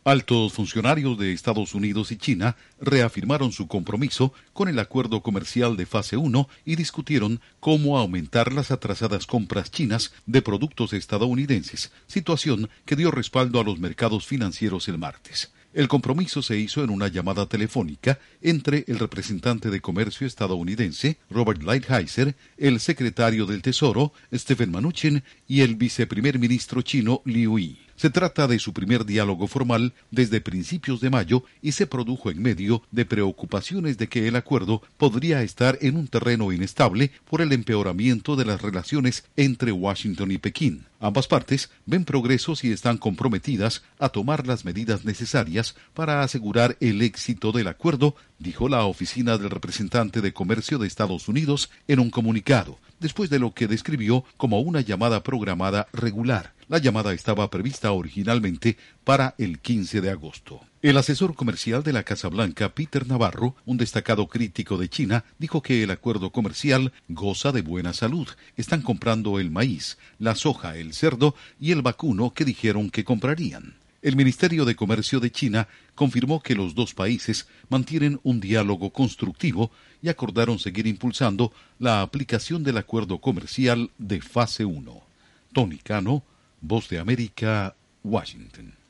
Altos funcionarios de Estados Unidos y China reafirmaron su compromiso con el acuerdo comercial de fase 1 y discutieron cómo aumentar las atrasadas compras chinas de productos estadounidenses, situación que dio respaldo a los mercados financieros el martes. El compromiso se hizo en una llamada telefónica entre el representante de comercio estadounidense, Robert Lighthizer, el secretario del Tesoro, Steven Mnuchin, y el viceprimer ministro chino, Liu He. Se trata de su primer diálogo formal desde principios de mayo y se produjo en medio de preocupaciones de que el acuerdo podría estar en un terreno inestable por el empeoramiento de las relaciones entre Washington y Pekín. Ambas partes ven progresos y están comprometidas a tomar las medidas necesarias para asegurar el éxito del acuerdo, dijo la oficina del representante de comercio de Estados Unidos en un comunicado, después de lo que describió como una llamada programada regular. La llamada estaba prevista originalmente para el 15 de agosto. El asesor comercial de la Casa Blanca, Peter Navarro, un destacado crítico de China, dijo que el acuerdo comercial goza de buena salud. Están comprando el maíz, la soja, el cerdo y el vacuno que dijeron que comprarían. El Ministerio de Comercio de China confirmó que los dos países mantienen un diálogo constructivo y acordaron seguir impulsando la aplicación del acuerdo comercial de fase 1. Tony Cano, Voz de América, Washington.